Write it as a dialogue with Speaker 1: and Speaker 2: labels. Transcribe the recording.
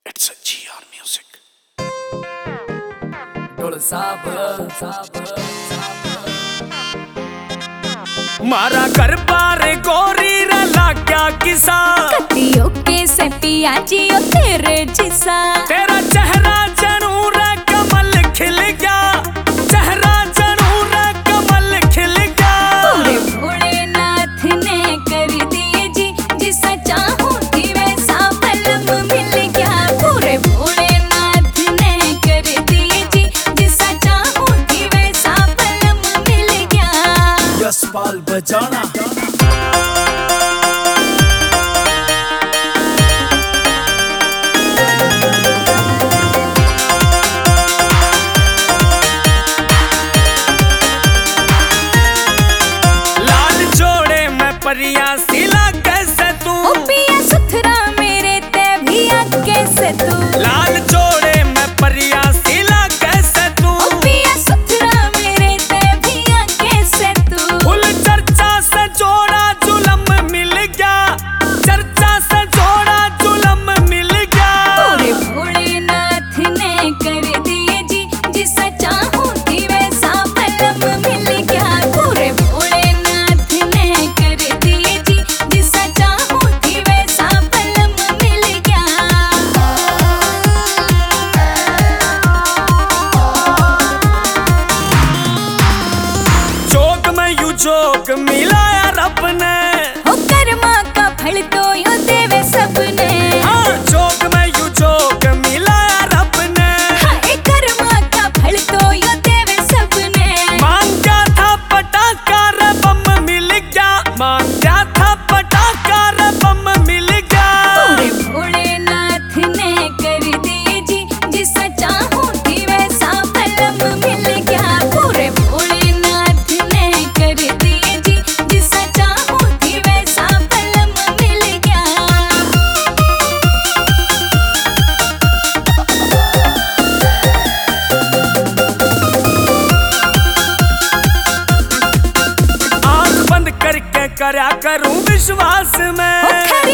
Speaker 1: It's a GR music. मारा घर बार गोरी रला क्या किसा
Speaker 2: कतियों के से पियाजियो तेरे जिसा
Speaker 1: तेरा चेहरा जनूर कमल खिल गया चेहरा जनूर कमल खिल गया
Speaker 2: पूरे भोलेनाथ ने कर दिए जी जिसा चाहूं थी वैसा पलम मिल गया पूरे भोलेनाथ ने कर दिए जी जिसा चाहूं थी वैसा पलम मिल गया
Speaker 1: यशपाल बजाना परिया सिला कैसे तू
Speaker 2: ओ पिया सुथरा मेरे ते भिया कैसे तू
Speaker 1: लाल जोड़े में परिया सिला कैसे तू
Speaker 2: ओ पिया सुथरा मेरे ते भिया कैसे तू
Speaker 1: फुल चर्चा से जोड़ा जुलम मिल गया चर्चा से जोड़ा जुलम मिल गया
Speaker 2: पूरे भोलेनाथ ने कर दिए जी जिसा चाहूं थी वैसा पलम मिल गया पूरे भोलेनाथ ने कर दिए जी जिसा चाहूं थी वैसा पलम मिल गया
Speaker 1: जोग में यू जोग मिलाया रब ने
Speaker 2: हो कर्मा का फल तो यो देवे सबने
Speaker 1: हाँ जोग में यू जोग मिलाया रब ने
Speaker 2: हाय कर्मा का फल तो यो देवे सबने
Speaker 1: मांगा था पटाखा रे बम मिल गया मांगा था पटाखा रे बम मिल गया
Speaker 2: पूरे भोलेनाथ ने कर दिए जी जिसा चाहूं थी वैसा पलम मिल गया पूरे भोलेनाथ ने कर दिए जी जिसा चाहूं थी वैसा पलम मिल गया
Speaker 1: आँख बंद करके करया करूं विश्वास में